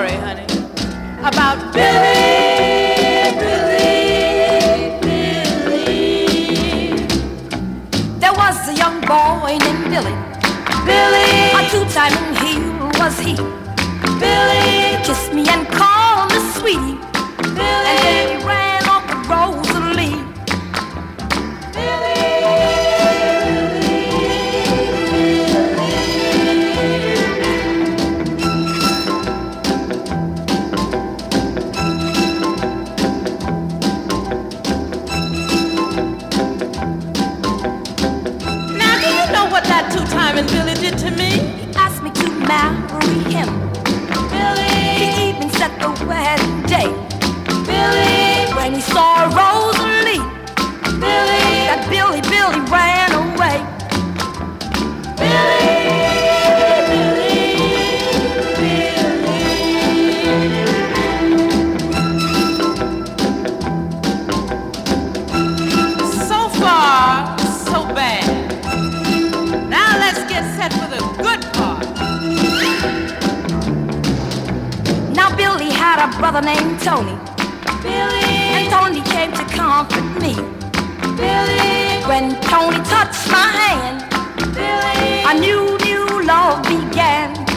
story, honey, about Billy, Billy, Billy. There was a young boy named Billy. Billy, A two-timing heel was he. Billy, Kissed me and called me sweetie. Billy, And then he ran off with Rosalie. Now, do you know what that two-timing Billy did to me? He asked me to marry him. Billy, He even set the wedding day. Billy, When he saw Rosalie, Billy, that Billy ran away. so far, so bad. Now let's get set for the good part. Now Billy had a brother named Tony. Billy, And Tony came to comfort me. Billy, When Tony touched my hand, Billy, a new love began.